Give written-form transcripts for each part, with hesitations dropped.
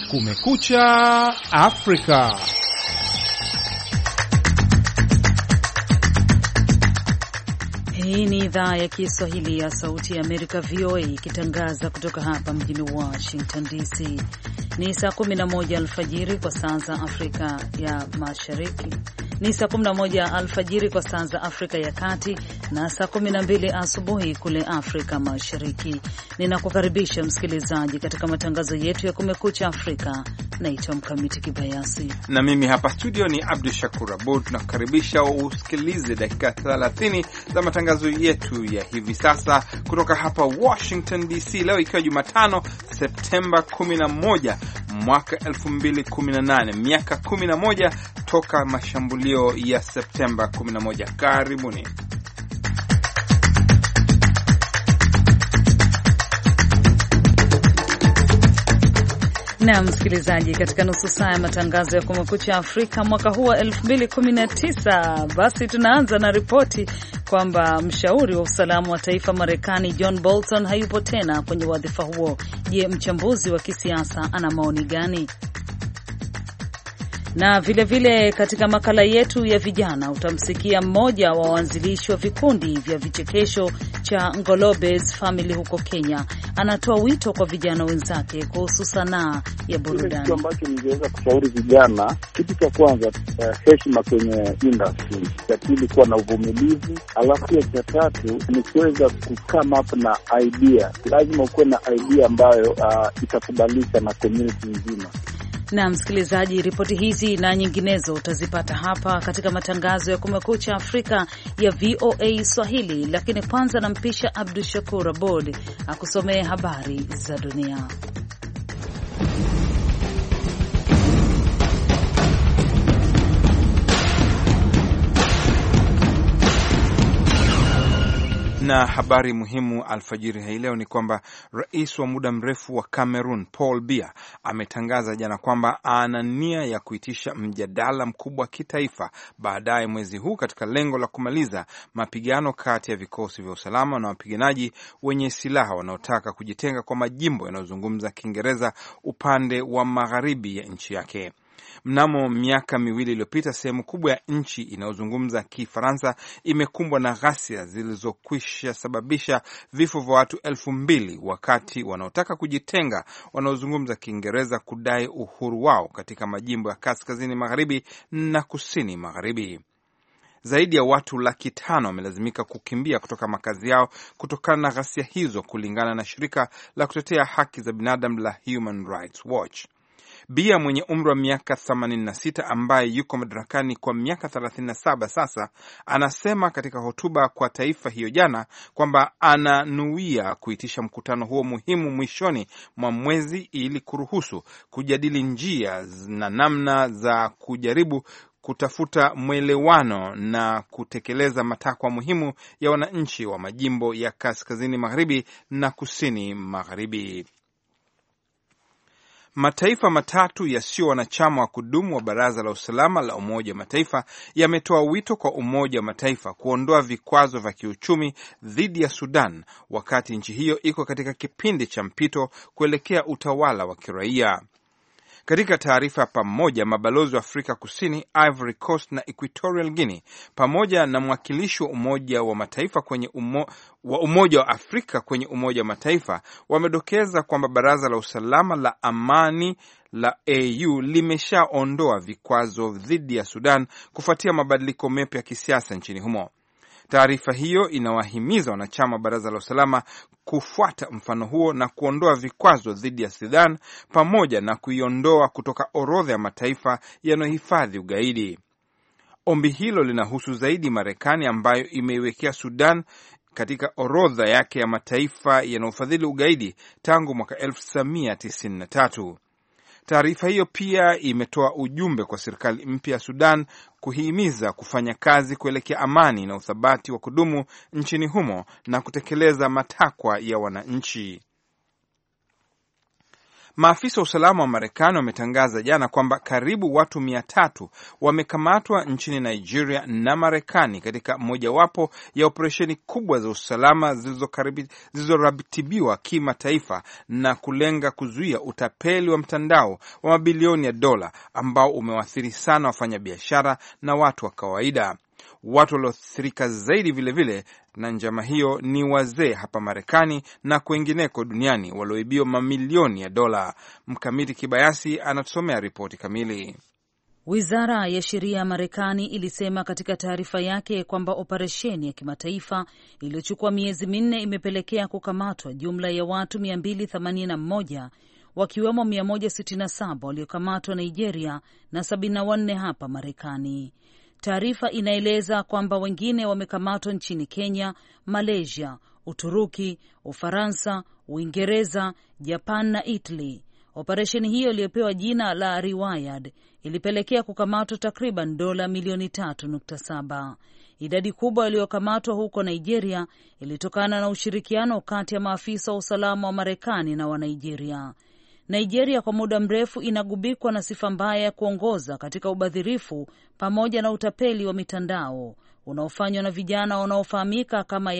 Kumekucha Afrika. Hii ni idhaa ya Kiswahili ya Sauti ya Amerika, VOA, ikitangaza kutoka hapa mjini Washington DC. Ni saa 11 alfajiri kwa saa za Afrika ya Mashariki, ni saa 11 alfajiri kwa saa za Afrika ya Kati na saa 12 asubuhi kule Afrika Mashariki. Ninakukaribisha msikilizaji katika matangazo yetu ya Kumekucha Afrika. Naitwa Mkamiti Kibayasi na mimi hapa studio ni Abdul Shakur Abud. Tunakukaribisha usikilize dakika 30 za matangazo yetu ya hivi sasa kutoka hapa Washington DC, leo ikiwa Jumatano Septemba 11 mwaka 2018, miaka 11 toka mashambulio ya Septemba 11. Karibuni. Na msikilizaji, katika nusu saa ya matangazo ya Kumekucha Afrika mwaka huu wa 2019, basi tunaanza na ripoti kwamba mshauri wa usalama wa taifa Marekani John Bolton hayupo tena kwenye wadhifa huo. Je, mchambuzi wa kisiasa ana maoni gani? Na vile katika makala yetu ya vijana utamsikia mmoja wa waanzilishi wa vikundi vya vichekesho cha Ngolobes Family huko Kenya. Anatoa wito kwa vijana wenzake kuhusu sanaa ya burudani. Kitu ambacho ningeweza kushauri vijana, kitu cha kwanza heshima kwenye industry, cha pili kuwa na uvumilivu, alafu ya cha tatu ni kuweza come up na idea. Lazima ukuwe na idea ambayo itakubalika na community nzima. Na msikilizaji, ripoti hizi na nyinginezo utazipata hapa katika matangazo ya Kumekucha Afrika ya VOA Swahili, lakini kwanza nampisha Abdul Shakur Abud akusomee habari za dunia. Na habari muhimu alfajiri hii leo ni kwamba rais wa muda mrefu wa Cameroon Paul Biya ametangaza jana kwamba ana nia ya kuitisha mjadala mkubwa wa kitaifa baadaye mwezi huu katika lengo la kumaliza mapigano kati ya vikosi vya usalama na wapiganaji wenye silaha wanaotaka kujitenga kwa majimbo yanayozungumza Kiingereza upande wa magharibi ya nchi yake. Mnamo miaka miwili iliyopita, sehemu kubwa ya nchi inayozungumza Kifaransa imekumbwa na ghasia zilizokwisha sababisha vifo vya watu 2,000 wakati wanaotaka kujitenga wanaozungumza Kiingereza kudai uhuru wao katika majimbo ya kaskazini magharibi na kusini magharibi. Zaidi ya watu 500,000 wamelazimika kukimbia kutoka makazi yao kutokana na ghasia hizo, kulingana na shirika la kutetea haki za binadamu la Human Rights Watch. Biya mwenye umri wa miaka 86 ambaye yuko madarakani kwa miaka 37 sasa, anasema katika hotuba kwa taifa hiyo jana kwamba ananuia kuitisha mkutano huo muhimu mwishoni mwa mwezi ili kuruhusu kujadili njia na namna za kujaribu kutafuta mwelewano na kutekeleza matakwa muhimu ya wananchi wa majimbo ya kaskazini magharibi na kusini magharibi. Mataifa matatu yasiyo wanachama wa kudumu wa Baraza la Usalama la Umoja wa Mataifa yametoa wito kwa Umoja wa Mataifa kuondoa vikwazo vya kiuchumi dhidi ya Sudan wakati nchi hiyo iko katika kipindi cha mpito kuelekea utawala wa kiraia. Katika taarifa pamoja, mabalozi wa Afrika Kusini, Ivory Coast na Equatorial Guinea pamoja na mwakilishi wa Umoja wa Mataifa kwenye Umoja wa Afrika kwenye Umoja wa Mataifa wamedokeza kwamba Baraza la Usalama la Amani la AU limeshaondoa vikwazo dhidi ya Sudan kufuatia mabadiliko mapya ya kisiasa nchini humo. Taarifa hiyo inawahimiza wanachama wa Baraza la Usalama kufuata mfano huo na kuondoa vikwazo dhidi ya Sudan pamoja na kuiondoa kutoka orodha ya mataifa yanayohifadhi ugaidi. Ombi hilo linahusu zaidi Marekani ambayo imeiwekea Sudan katika orodha yake ya mataifa yanayofadhili ugaidi tangu mwaka 1993. Taarifa hiyo pia imetoa ujumbe kwa serikali mpya ya Sudan kuhimiza kufanya kazi kuelekea amani na uthabati wa kudumu nchini humo na kutekeleza matakwa ya wananchi. Maafisa wa usalama wa Marekani wametangaza jana kwamba karibu watu 300 wamekamatwa nchini Nigeria na Marekani katika mojawapo ya operesheni kubwa za usalama zilizoratibiwa kimataifa na kulenga kuzuia utapeli wa mtandao wa mabilioni ya dola ambao umewaathiri sana wafanyabiashara na watu wa kawaida. Watu walioathirika zaidi vilevile na njama hiyo ni wazee hapa Marekani na kwengineko duniani walioibiwa mamilioni ya dola. Mkamiti Kibayasi anatusomea ripoti kamili. Wizara ya sheria ya Marekani ilisema katika taarifa yake kwamba operesheni ya kimataifa iliyochukua miezi 4 imepelekea kukamatwa jumla ya watu 281 wakiwemo 167 waliokamatwa Nigeria na 74 hapa Marekani. Taarifa inaeleza kwamba wengine wamekamatwa nchini Kenya, Malaysia, Uturuki, Ufaransa, Uingereza, Japan na Italy. Operesheni hiyo iliyopewa jina la Reward ilipelekea kukamatwa takriban dola milioni 3.7. Idadi kubwa iliyokamatwa huko Nigeria ilitokana na ushirikiano kati ya maafisa wa usalama wa Marekani na wa Nigeria. Nigeria kwa muda mrefu inagubikwa na sifa mbaya ya kuongoza katika ubadhirifu pamoja na utapeli wa mitandao unaofanywa na vijana wanaofahamika kama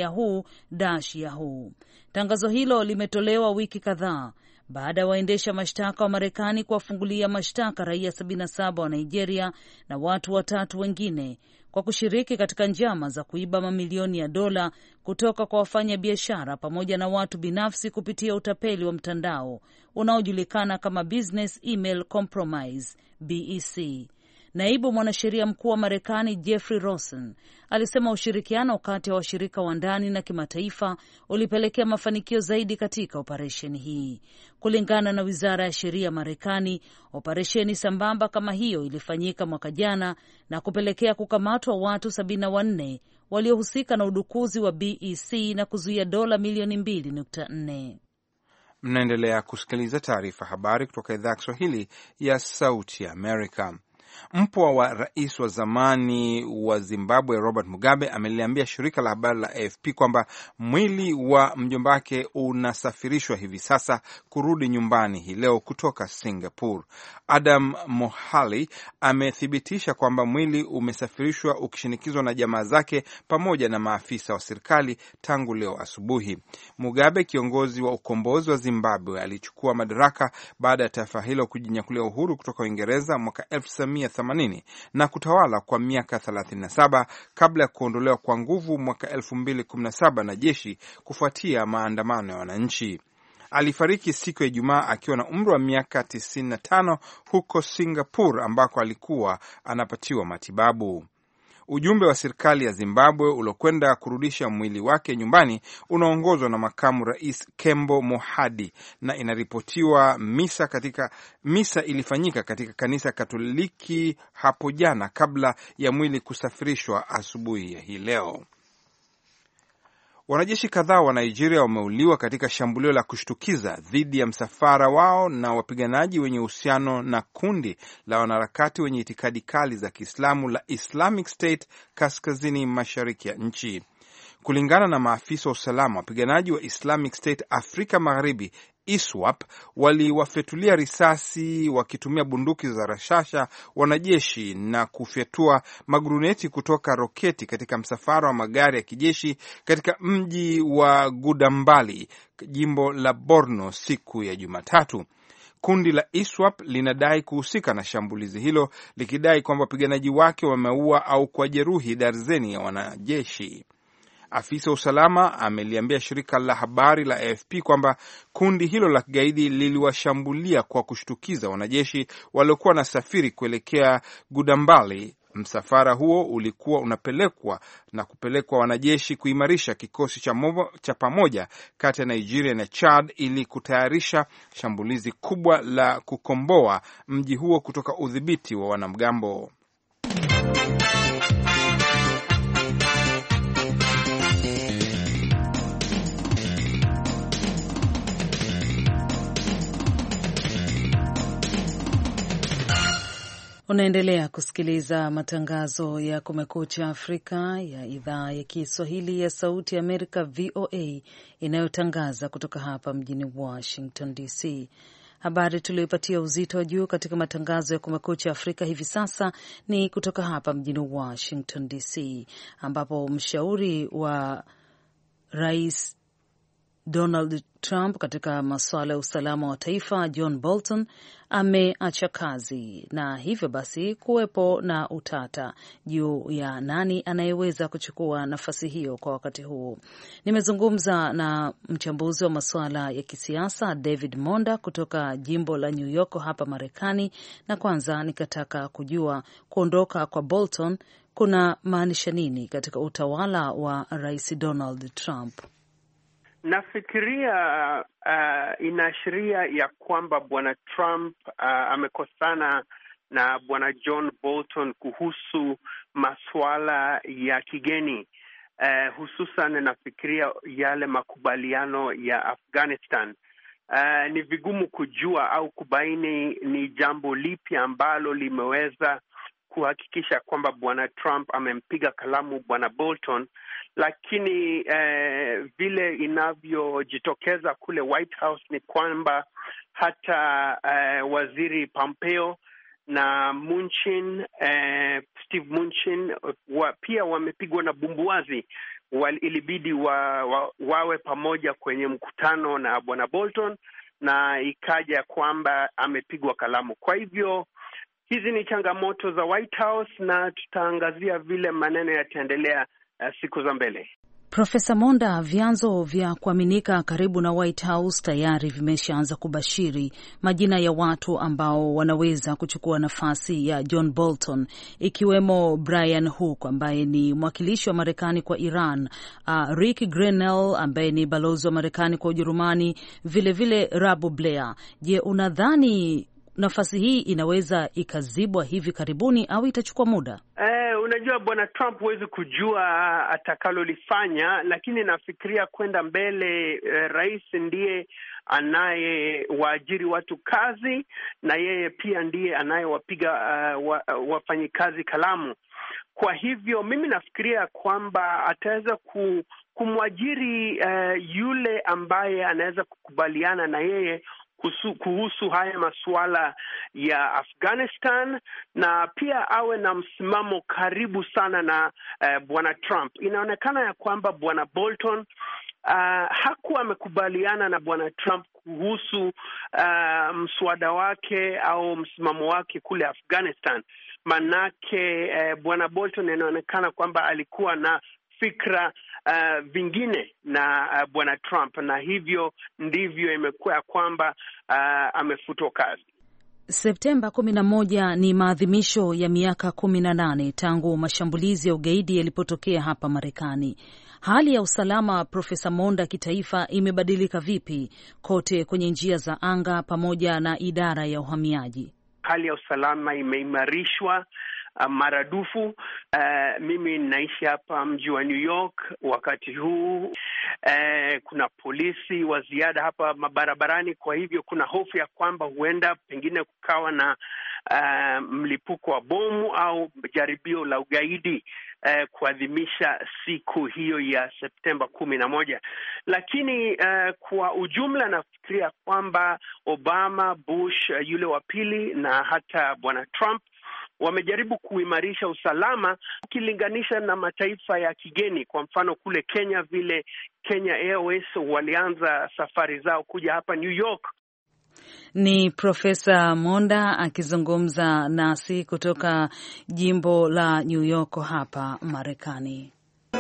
Yahoo. Tangazo hilo limetolewa wiki kadhaa baada ya waendesha mashtaka wa Marekani kuwafungulia mashtaka raia 77 wa Nigeria na watu 3 wengine kwa kushiriki katika njama za kuiba mamilioni ya dola kutoka kwa wafanya biashara pamoja na watu binafsi kupitia utapeli wa mtandao unaojulikana kama Business Email Compromise, BEC. Naibu mwanasheria mkuu wa Marekani Jeffrey Rosen alisema ushirikiano kati ya washirika wa ndani na kimataifa ulipelekea mafanikio zaidi katika operesheni hii. Kulingana na Wizara ya Sheria ya Marekani, operesheni sambamba kama hiyo ilifanyika mwaka jana na kupelekea kukamatwa watu 74 waliohusika na udukuzi wa BEC na kuzuia dola milioni 2.4. Mnaendelea kusikiliza taarifa habari kutoka idhaa ya Kiswahili ya Sauti ya Amerika. Mpwa wa rais wa zamani wa Zimbabwe Robert Mugabe ameliambia shirika la habari la AFP kwamba mwili wa mjomba wake unasafirishwa hivi sasa kurudi nyumbani hii leo kutoka Singapore. Adam Mohali amethibitisha kwamba mwili umesafirishwa ukishinikizwa na jamaa zake pamoja na maafisa wa serikali tangu leo asubuhi. Mugabe, kiongozi wa ukombozi wa Zimbabwe, alichukua madaraka baada ya taifa hilo kujinyakulia uhuru kutoka Uingereza mwaka 1980 na kutawala kwa miaka 37 kabla ya kuondolewa kwa nguvu mwaka 2017 na jeshi kufuatia maandamano ya wananchi. Alifariki siku ya Ijumaa akiwa na umri wa miaka 95 huko Singapore ambako alikuwa anapatiwa matibabu. Ujumbe wa serikali ya Zimbabwe uliokwenda kurudisha mwili wake nyumbani unaongozwa na makamu rais Kembo Mohadi na inaripotiwa misa ilifanyika katika kanisa Katoliki hapo jana kabla ya mwili kusafirishwa asubuhi ya hii leo. Wanajeshi kadhaa wa Nigeria wameuliwa katika shambulio la kushtukiza dhidi ya msafara wao na wapiganaji wenye uhusiano na kundi la wanaharakati wenye itikadi kali za Kiislamu la Islamic State kaskazini mashariki ya nchi. Kulingana na maafisa wa usalama, wapiganaji wa Islamic State Afrika Magharibi ISWAP waliwafyatulia risasi wakitumia bunduki za rashasha wanajeshi na kufyatua maguruneti kutoka roketi katika msafara wa magari ya kijeshi katika mji wa Gudambali, jimbo la Borno siku ya Jumatatu. Kundi la ISWAP linadai kuhusika na shambulizi hilo likidai kwamba wapiganaji wake wameua au kujeruhi darzeni ya wanajeshi. Afisa wa usalama ameliambia shirika la habari la AFP kwamba kundi hilo la kigaidi liliwashambulia kwa kushtukiza wanajeshi waliokuwa na safiri kuelekea Gudambali. Msafara huo ulikuwa unapelekwa wanajeshi kuimarisha kikosi cha pamoja kati ya Nigeria na Chad ili kutayarisha shambulizi kubwa la kukomboa mji huo kutoka udhibiti wa wanamgambo. Unaendelea kusikiliza matangazo ya Kumekucha Afrika ya idhaa ya Kiswahili ya Sauti ya Amerika, VOA, inayotangaza kutoka hapa mjini Washington DC. Habari tuliyoipatia uzito wa juu katika matangazo ya Kumekucha Afrika hivi sasa ni kutoka hapa mjini Washington DC, ambapo mshauri wa Rais Donald Trump katika masuala ya usalama wa taifa John Bolton ameacha kazi, na hivyo basi kuwepo na utata juu ya nani anayeweza kuchukua nafasi hiyo kwa wakati huu. Nimezungumza na mchambuzi wa masuala ya kisiasa David Monda kutoka jimbo la New York hapa Marekani, na kwanza nikataka kujua kuondoka kwa Bolton kuna maanisha nini katika utawala wa Rais Donald Trump. Nafikiria inaashiria ya kwamba bwana Trump amekosana na bwana John Bolton kuhusu masuala ya kigeni, hususan nafikiria yale makubaliano ya Afghanistan. Ni vigumu kujua au kubaini ni jambo lipi ambalo limeweza kuhakikisha kwamba bwana Trump amempiga kalamu bwana Bolton, lakini vile inavyojitokeza kule White House ni kwamba hata waziri Pompeo na Mnuchin, Steve Mnuchin pia wamepigwa na bumbuazi. Ilibidi wawe pamoja kwenye mkutano na bwana Bolton, na ikaja kwamba amepigwa kalamu. Kwa hivyo hizi ni changamoto za White House, na tutaangazia vile maneno yataendelea siku za mbele. Profesa Monda, vyanzo vya kuaminika karibu na White House tayari vimeshaanza kubashiri majina ya watu ambao wanaweza kuchukua nafasi ya John Bolton, ikiwemo Brian Hook ambaye ni mwakilishi wa Marekani kwa Iran, Rick Grenell ambaye ni balozi wa Marekani kwa Ujerumani, vile Rob Blair. Je, unadhani nafasi hii inaweza ikazibwa hivi karibuni au itachukua muda? Unajua bwana Trump huwezi kujua atakalolifanya, lakini nafikiria kwenda mbele, rais ndiye anayewaajiri watu kazi, na yeye pia ndiye anayewapiga wafanyikazi kalamu. Kwa hivyo mimi nafikiria kwamba ataweza kumwajiri yule ambaye anaweza kukubaliana na yeye kuhusu haya masuala ya Afghanistan, na pia awe na msimamo karibu sana na bwana Trump. Inaonekana ya kwamba bwana Bolton hakuwa amekubaliana na bwana Trump kuhusu mswada wake au msimamo wake kule Afghanistan. Manake bwana Bolton inaonekana kwamba alikuwa na fikra vingine na bwana Trump, na hivyo ndivyo imekuwa kwamba amefutwa kazi. Septemba 11 ni maadhimisho ya miaka 18 tangu mashambulizi ya ugaidi yalipotokea hapa Marekani. Hali ya usalama, Profesa Monda, kitaifa imebadilika vipi kote kwenye njia za anga pamoja na idara ya uhamiaji? Hali ya usalama imeimarishwa maradufu. Mimi naishi hapa mji wa New York wakati huu. Kuna polisi wa ziada hapa mabarabarani, kwa hivyo kuna hofu ya kwamba huenda pengine kukawa na mlipuko wa bomu au jaribio la ugaidi kuadhimisha siku hiyo ya Septemba 11. Lakini kwa ujumla nafikiria kwamba Obama, Bush yule wa pili na hata bwana Trump wamejaribu kuimarisha usalama ukilinganisha na mataifa ya kigeni. Kwa mfano kule Kenya, vile Kenya Airways walianza safari zao kuja hapa New York. Ni Profesa Monda akizungumza nasi kutoka jimbo la New York hapa Marekani.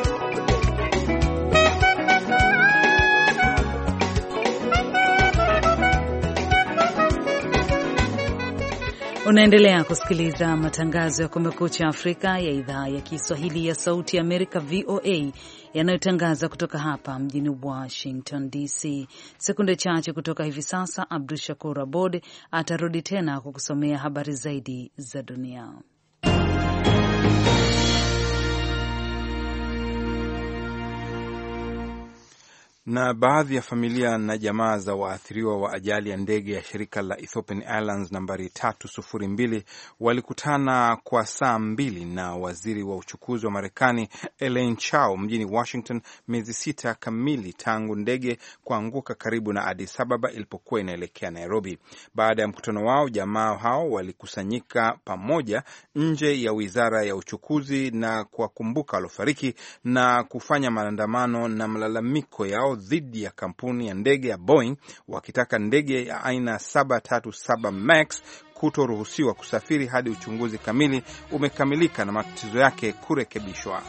Unaendelea kusikiliza matangazo ya Kumekucha Afrika ya idhaa ya Kiswahili ya Sauti ya Amerika, VOA, yanayotangaza kutoka hapa mjini Washington DC. Sekunde chache kutoka hivi sasa, Abdul Shakur Abod atarudi tena kukusomea habari zaidi za dunia. Na baadhi ya familia na jamaa za waathiriwa wa ajali ya ndege ya shirika la Ethiopian Airlines nambari 302 walikutana kwa saa 2 na waziri wa uchukuzi wa Marekani Elaine Chao mjini Washington, miezi 6 kamili tangu ndege kuanguka karibu na Addis Ababa ilipokuwa inaelekea Nairobi. Baada ya mkutano wao, jamaa hao walikusanyika pamoja nje ya wizara ya uchukuzi na kuwakumbuka waliofariki na kufanya maandamano na malalamiko yao dhidi ya kampuni ya ndege ya Boeing, wakitaka ndege ya aina 737 Max kutoruhusiwa kusafiri hadi uchunguzi kamili umekamilika na matatizo yake kurekebishwa.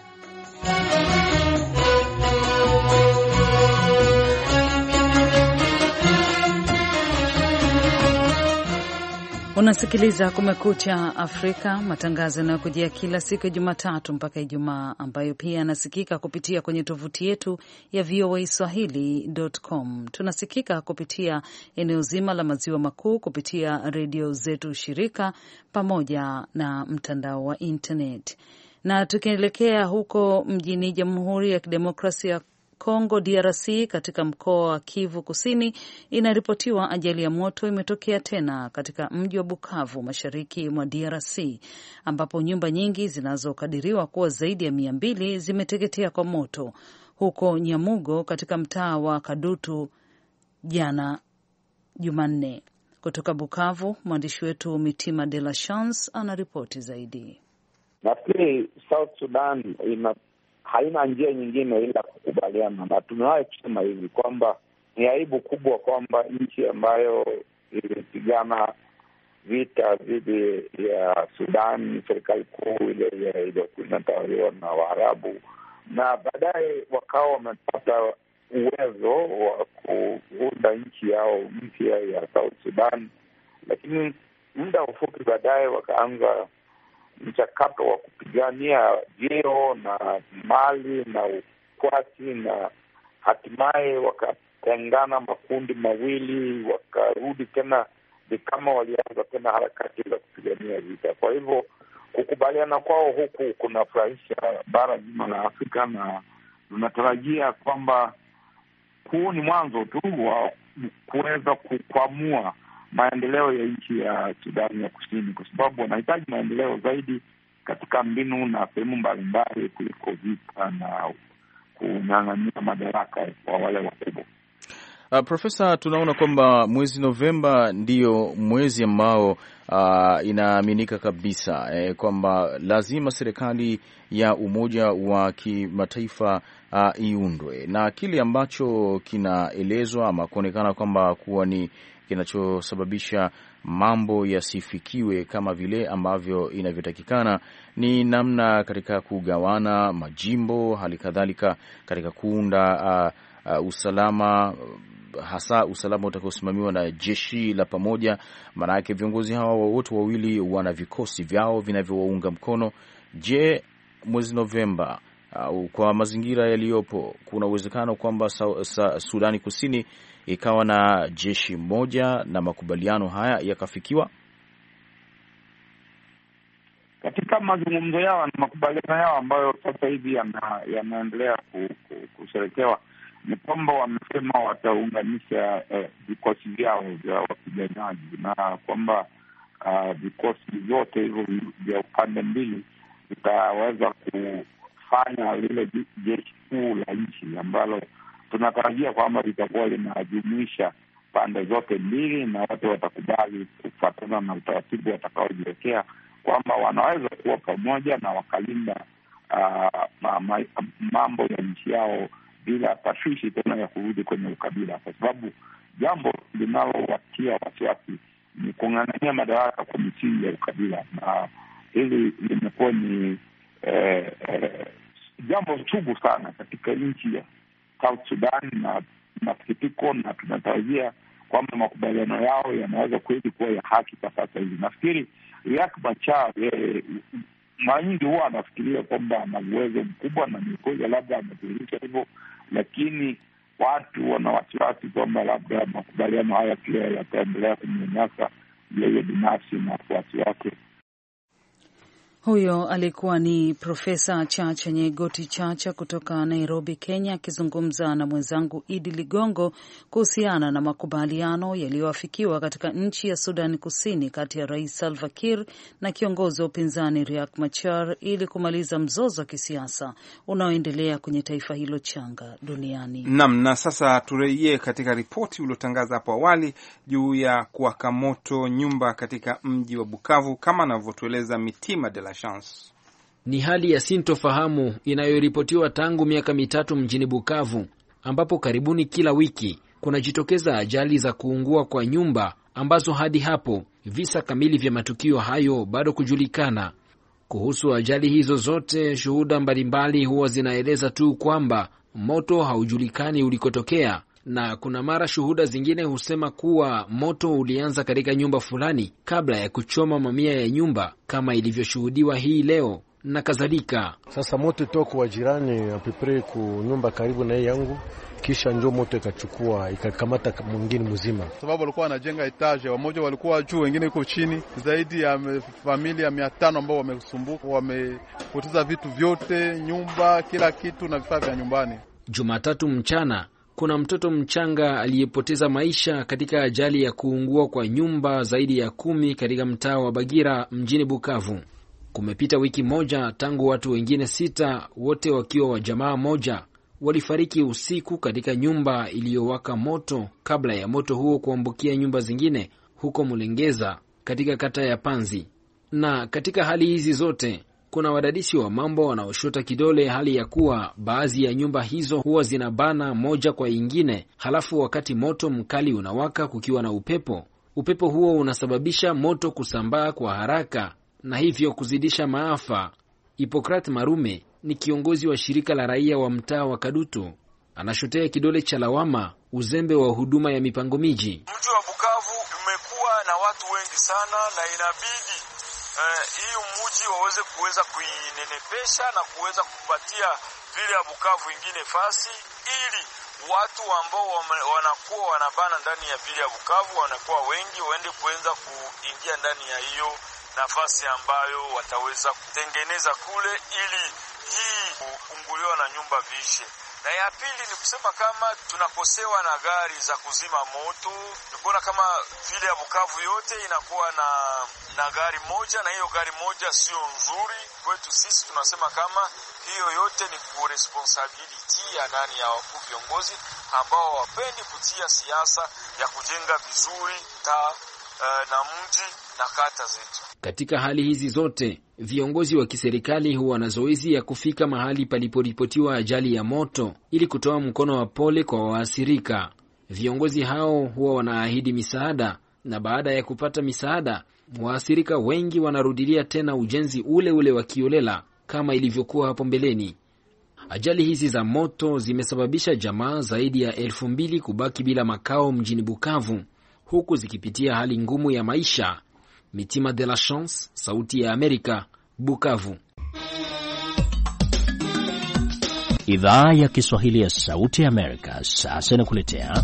Unasikiliza Kumekucha Afrika, matangazo yanayokujia kila siku ya Jumatatu mpaka Ijumaa, ambayo pia yanasikika kupitia kwenye tovuti yetu ya voaswahili.com. Tunasikika kupitia eneo zima la maziwa makuu kupitia redio zetu shirika pamoja na mtandao wa internet. Na tukielekea huko mjini Jamhuri ya Kidemokrasia Kongo DRC, katika mkoa wa Kivu Kusini, inaripotiwa ajali ya moto imetokea tena katika mji wa Bukavu mashariki mwa DRC, ambapo nyumba nyingi zinazokadiriwa kuwa zaidi ya 200 zimeteketea kwa moto huko Nyamugo katika mtaa wa Kadutu jana Jumanne. Kutoka Bukavu, mwandishi wetu Mitima de la Chance anaripoti zaidi. Nafikiri South Sudan haina njia nyingine ila kukubaliana, na tumewahi kusema hivi kwamba ni aibu kubwa kwamba nchi ambayo ilipigana vita dhidi ya Sudan, serikali kuu ile iliyokuwa inatawaliwa na Waarabu, na baadaye wakawa wamepata uwezo wa kuunda nchi yao mpya ya South Sudan, lakini muda mfupi baadaye wakaanza mchakato wa kupigania vyeo na mali na ukwasi, na hatimaye wakatengana makundi mawili, wakarudi tena kama walianza tena harakati za kupigania vita. Kwa hivyo kukubaliana kwao huku kunafurahisha bara zima la Afrika, na tunatarajia kwamba huu ni mwanzo tu wa kuweza kukwamua maendeleo ya nchi ya Sudani ya Kusini, kwa sababu wanahitaji maendeleo zaidi katika mbinu na sehemu mbalimbali kuliko vita na kunyang'anyia madaraka kwa wale wakubwa. Profesa, tunaona kwamba mwezi Novemba ndiyo mwezi ambao inaaminika kabisa kwamba lazima serikali ya Umoja wa Kimataifa iundwe, na kile ambacho kinaelezwa ama kuonekana kwamba kuwa ni kinachosababisha mambo yasifikiwe kama vile ambavyo inavyotakikana ni namna katika kugawana majimbo, hali kadhalika katika kuunda usalama, hasa usalama utakaosimamiwa na jeshi la pamoja. Maana yake viongozi hawa wote wawili wana vikosi vyao vinavyowaunga mkono. Je, mwezi Novemba kwa mazingira yaliyopo, kuna uwezekano kwamba Sudani Kusini ikawa na jeshi moja na makubaliano haya yakafikiwa? Katika mazungumzo yao na makubaliano yao ambayo sasa hivi yanaendelea kusherekewa, ni kwamba wamesema wataunganisha vikosi vyao vya wapiganaji, na kwamba vikosi vyote hivyo vya upande mbili vitaweza kufanya lile jeshi kuu la nchi ambalo tunatarajia kwamba litakuwa linajumuisha pande zote mbili, na wote watakubali kufuatana na utaratibu watakaojiwekea kwamba wanaweza kuwa pamoja na wakalinda mambo ya nchi yao bila tashwishi tena ya kurudi kwenye ukabila, kwa sababu jambo linalowatia wasiwasi ni kung'ang'ania madaraka kwa misingi ya ukabila, na hili limekuwa ni jambo chungu sana katika nchi ya South Sudan, na masikitiko, na tunatarajia kwamba makubaliano yao yanaweza kweli kuwa ya haki kwa sasa hivi. Nafikiri Riek Machar mara nyingi huwa anafikiria kwamba ana uwezo mkubwa, na ni kweli labda amedhihirisha hivyo, lakini watu wana wasiwasi kwamba labda makubaliano haya pia yataendelea kumnyanyasa yeye binafsi na wafuasi wake. Huyo alikuwa ni Profesa Chacha Nyegoti Chacha kutoka Nairobi, Kenya, akizungumza na mwenzangu Idi Ligongo kuhusiana na makubaliano yaliyoafikiwa katika nchi ya Sudan Kusini kati ya Rais Salva Kiir na kiongozi wa upinzani Riek Machar ili kumaliza mzozo wa kisiasa unaoendelea kwenye taifa hilo changa duniani. Naam, na sasa turejee katika ripoti uliotangaza hapo awali juu ya kuwaka moto nyumba katika mji wa Bukavu, kama anavyotueleza Mitima de la Chance. Ni hali ya sintofahamu inayoripotiwa tangu miaka mitatu mjini Bukavu, ambapo karibuni kila wiki kunajitokeza ajali za kuungua kwa nyumba ambazo hadi hapo visa kamili vya matukio hayo bado kujulikana. Kuhusu ajali hizo zote, shuhuda mbalimbali huwa zinaeleza tu kwamba moto haujulikani ulikotokea, na kuna mara shuhuda zingine husema kuwa moto ulianza katika nyumba fulani kabla ya kuchoma mamia ya nyumba kama ilivyoshuhudiwa hii leo na kadhalika. Sasa moto toka wa jirani apipre ku nyumba karibu na yangu, kisha njoo moto ikachukua ikakamata mwingine mzima. Sababu walikuwa wanajenga etage, wamoja walikuwa juu, wengine iko chini. Zaidi ya familia 500 ambao wamesumbuka, wamepoteza vitu vyote, nyumba, kila kitu na vifaa vya nyumbani. Jumatatu mchana kuna mtoto mchanga aliyepoteza maisha katika ajali ya kuungua kwa nyumba zaidi ya 10 katika mtaa wa Bagira mjini Bukavu. Kumepita wiki moja tangu watu wengine 6, wote wakiwa wa jamaa moja, walifariki usiku katika nyumba iliyowaka moto kabla ya moto huo kuambukia nyumba zingine huko Mulengeza katika kata ya Panzi. Na katika hali hizi zote kuna wadadisi wa mambo wanaoshota kidole hali ya kuwa baadhi ya nyumba hizo huwa zinabana moja kwa ingine, halafu wakati moto mkali unawaka kukiwa na upepo huo unasababisha moto kusambaa kwa haraka na hivyo kuzidisha maafa. Hipokrat Marume ni kiongozi wa shirika la raia wa mtaa wa Kadutu. Anashotea kidole cha lawama uzembe wa huduma ya mipango miji. Mji wa Bukavu umekuwa na watu wengi sana, na inabidi hiyo mji waweze kuinenepesha na kuweza kupatia vile ya Bukavu ingine fasi, ili watu ambao wanakuwa wanabana ndani ya vile ya Bukavu wanakuwa wengi, waende kuanza kuingia ndani ya hiyo nafasi ambayo wataweza kutengeneza kule, ili hii kuunguliwa na nyumba vishe. Na ya pili ni kusema kama tunakosewa na gari za kuzima moto. Nikuona kama vile ya Bukavu yote inakuwa na gari moja, na hiyo gari moja sio nzuri kwetu sisi. Tunasema kama hiyo yote ni responsibility ya nani, ya wakuu viongozi ambao wapendi kutia siasa ya kujenga vizuri na mji na kata zetu. Katika hali hizi zote, viongozi wa kiserikali huwa na zoezi ya kufika mahali paliporipotiwa ajali ya moto ili kutoa mkono wa pole kwa waathirika. Viongozi hao huwa wanaahidi misaada, na baada ya kupata misaada, waathirika wengi wanarudilia tena ujenzi ule ule wa kiolela kama ilivyokuwa hapo mbeleni. Ajali hizi za moto zimesababisha jamaa zaidi ya 2000 kubaki bila makao mjini Bukavu, huku zikipitia hali ngumu ya maisha. Mitima de la Chance, Sauti ya Amerika, Bukavu. Idhaa ya Kiswahili ya Sauti ya Amerika sasa inakuletea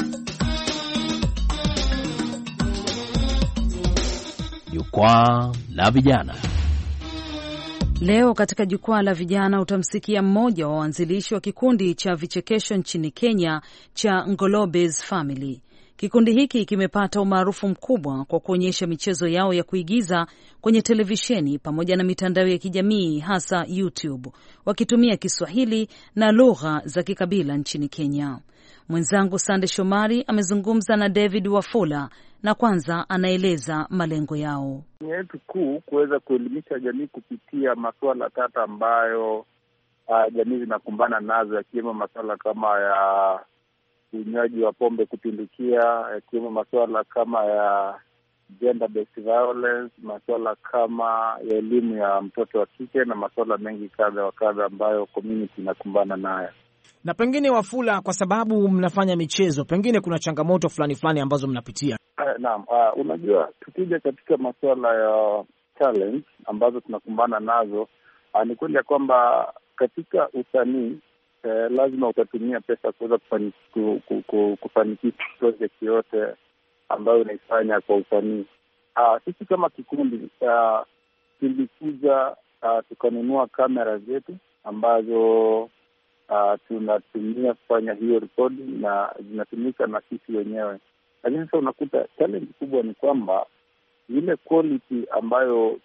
Jukwaa la Vijana. Leo katika Jukwaa la Vijana utamsikia mmoja wa waanzilishi wa kikundi cha vichekesho nchini Kenya cha Ngolobe's Family. Kikundi hiki kimepata umaarufu mkubwa kwa kuonyesha michezo yao ya kuigiza kwenye televisheni pamoja na mitandao ya kijamii, hasa YouTube, wakitumia Kiswahili na lugha za kikabila nchini Kenya. Mwenzangu Sande Shomari amezungumza na David Wafula na kwanza anaeleza malengo yao. Ni yetu kuu kuweza kuelimisha jamii kupitia masuala tata ambayo jamii zinakumbana nazo, yakiwemo masuala kama ya unywaji wa pombe kupindukia, yakiwemo masuala kama ya gender based violence, masuala kama ya elimu ya mtoto wa kike na masuala mengi kadha wa kadha ambayo community inakumbana nayo. Na pengine Wafula, kwa sababu mnafanya michezo, pengine kuna changamoto fulani ambazo mnapitia? Naam, unajua tukija katika masuala ya challenge ambazo tunakumbana nazo, ni kweli ya kwamba katika usanii lazima utatumia pesa kuweza kufanikisha project yote ambayo unaifanya kwa usanii. Sisi kama kikundi tulikuja tukanunua kamera zetu ambazo tunatumia kufanya hiyo rekodi na zinatumika na sisi wenyewe. Lakini sasa unakuta challenge kubwa ni kwamba ile quality ambayo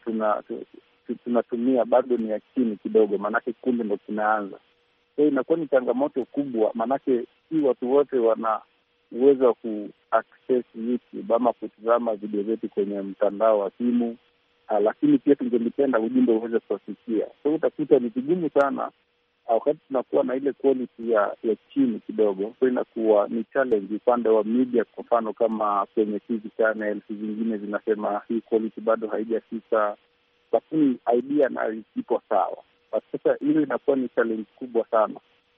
tunatumia bado ni ya chini kidogo, maanake kundi ndo kinaanza. So inakuwa ni changamoto kubwa, maanake si watu wote wana uwezo wa ku-access YouTube ama kutazama video zetu kwenye mtandao wa simu. Lakini pia tungelipenda ujumbe uweze kuwafikia. So utakuta ni vigumu sana wakati tunakuwa na ile quality ya chini kidogo. So inakuwa ni challenge upande wa media, kwa mfano kama kwenye TV channels zingine zinasema hii quality bado haijafika, lakini idea nayo ipo sawa. Sasa hiyo inakuwa ni challenge kubwa sana.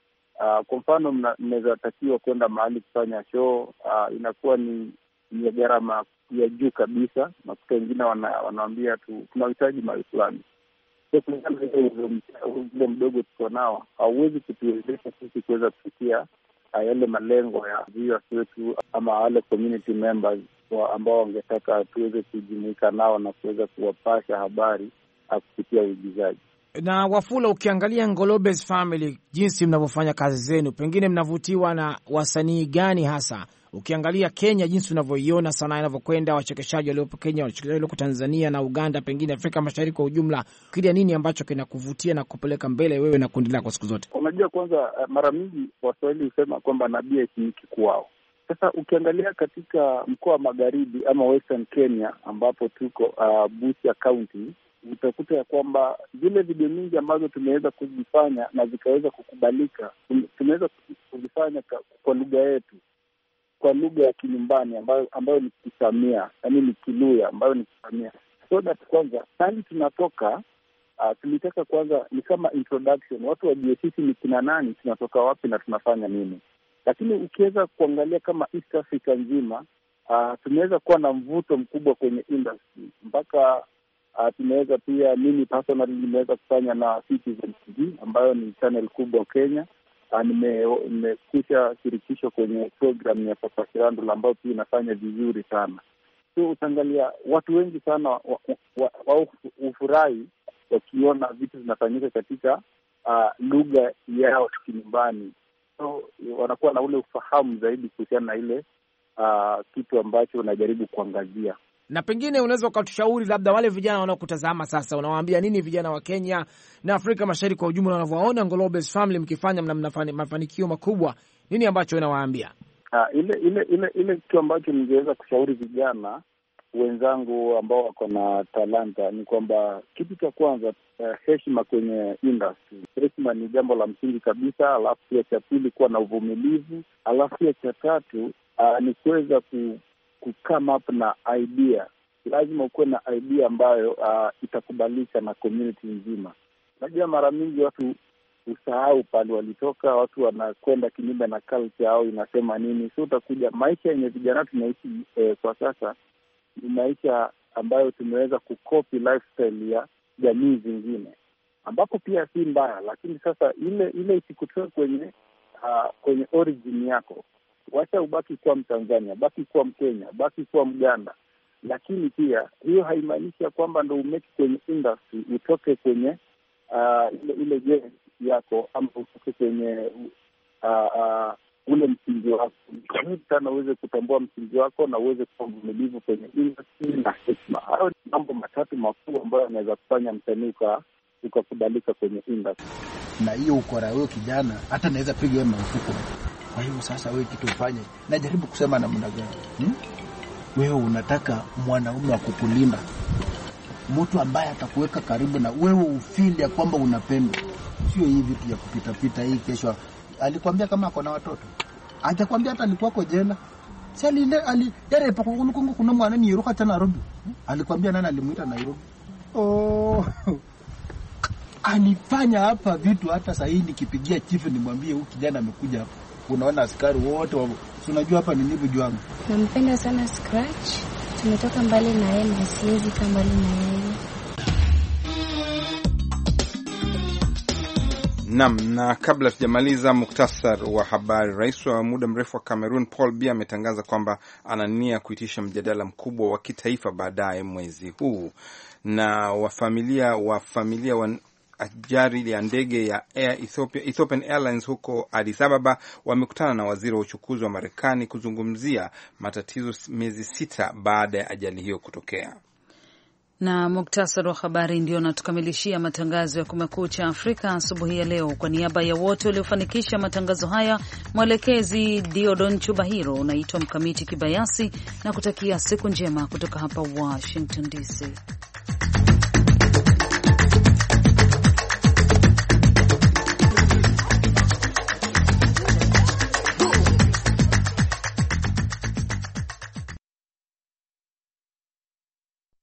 Kwa mfano mnaweza takiwa kwenda mahali kufanya show, inakuwa ni gharama ya juu kabisa, na kwa wengine wanaambia tunahitaji mahali fulani. So kulingana na ule mdogo tuko nao, hauwezi kutuwezesha sisi kuweza kufikia yale malengo ya viewers wetu ama wale community members ambao wangetaka tuweze kujumuika nao na kuweza kuwapasha habari kupitia uigizaji. Na Wafula, ukiangalia Ngolobe's Family, jinsi mnavyofanya kazi zenu, pengine mnavutiwa na wasanii gani hasa? Ukiangalia Kenya, jinsi unavyoiona sanaa inavyokwenda, wachekeshaji waliopo Kenya, wachekeshaji walioko Tanzania na Uganda, pengine Afrika Mashariki kwa ujumla, kile nini ambacho kinakuvutia na kupeleka mbele wewe na kundi lako siku zote? Unajua, kwanza mara mingi Waswahili husema kwamba nabii haitumiki kwao. Sasa ukiangalia katika mkoa wa Magharibi ama Western Kenya ambapo tuko Busia County, utakuta ya kwamba zile video mingi ambazo tumeweza kuzifanya na zikaweza kukubalika, tumeweza kuzifanya kwa lugha yetu, kwa lugha ya kinyumbani ambayo ni Kisamia, yaani ni Kiluya ambayo ni Kisamia. So that kwanza hali tunatoka tulitaka kwanza ni kama introduction, watu wajue sisi ni kina nani, tunatoka wapi na tunafanya nini. Lakini ukiweza kuangalia kama East Africa nzima, tumeweza kuwa na mvuto mkubwa kwenye industry mpaka tumeweza pia, mimi personally nimeweza kufanya na Citizen TV ambayo ni channel kubwa Kenya. Nimekuja shirikisho kwenye program ya Papa Shirandula ambayo pia inafanya vizuri sana. So utaangalia watu wengi sana ufurahi wakiona vitu zinafanyika katika lugha yao kinyumbani. So wanakuwa na ule ufahamu zaidi kuhusiana na ile kitu ambacho unajaribu kuangazia. Na pengine unaweza ukatushauri labda wale vijana wanaokutazama sasa, unawaambia nini vijana wa Kenya na Afrika Mashariki kwa ujumla wanavyoona Ngolobe's Family mkifanya mafanikio makubwa, nini ambacho unawaambia? Ile kitu ambacho ningeweza kushauri vijana wenzangu ambao wako na talanta ni kwamba kitu cha kwanza, heshima kwenye industry. Heshima ni jambo la msingi kabisa. Alafu pia cha pili, kuwa na uvumilivu. Alafu pia cha tatu ni kuweza come up na idea. Lazima ukuwe na idea ambayo itakubalika na community nzima. Najua mara mingi watu usahau pale walitoka, watu wanakwenda kinyume na culture au inasema nini. So utakuja maisha yenye vijana tunaishi kwa sasa ni maisha ambayo tumeweza kukopi lifestyle ya jamii zingine, ambapo pia si mbaya, lakini sasa ile isikutoe kwenye origin yako. Wacha ubaki kuwa Mtanzania, baki kuwa Mkenya, baki kuwa Mganda, lakini pia hiyo haimaanishi kwamba ndo umeki kwenye industry utoke kwenye ile jeni yako ama utoke kwenye ule msingi wako. Ni sana uweze kutambua msingi wako na uweze kuwa mvumilivu kwenye industry na heshima. Hayo ni mambo matatu makubwa ambayo yanaweza kufanya msanii ukakubalika kwenye industry. Na hiyo ukora wewe kijana, hata naweza piga wewe marufuku. Kwa hiyo sasa wewe kitu ufanye, najaribu kusema namna gani? Wewe unataka mwanaume wa kukulinda, mtu ambaye atakuweka karibu na wewe, ufeel ya kwamba unapendwa. Sio hii vitu ya kupita pita hii. Kesho alikwambia kama ako na watoto, hajakwambia hata alikuwa kwa jela. Si yale pakungu kuna mwana ni Yeruka tena Nairobi. Alikwambia nani alimuita Nairobi? Anifanya hapa vitu hata sasa hii nikipigia chifu nimwambie huyu kijana amekuja hapa. Unaona askari wote unajua hapa ni nipi juangu. Nampenda sana Scratch. Tumetoka mbali na yeye na siwezi kama mbali na yeye. Naam, na kabla tujamaliza muktasar wa habari, rais wa muda mrefu wa Cameroon Paul Biya ametangaza kwamba ana nia kuitisha mjadala mkubwa wa kitaifa baadaye mwezi huu. Na wafamilia wa ajali ya ndege ya Ethiopian Airlines huko Addis Ababa wamekutana na waziri wa uchukuzi wa Marekani kuzungumzia matatizo miezi 6 baada ya ajali hiyo kutokea. Na muktasari wa habari ndio natukamilishia matangazo ya Kumekucha Afrika asubuhi ya leo. Kwa niaba ya wote waliofanikisha matangazo haya, mwelekezi Diodon Chubahiro, unaitwa Mkamiti Kibayasi na kutakia siku njema kutoka hapa Washington DC.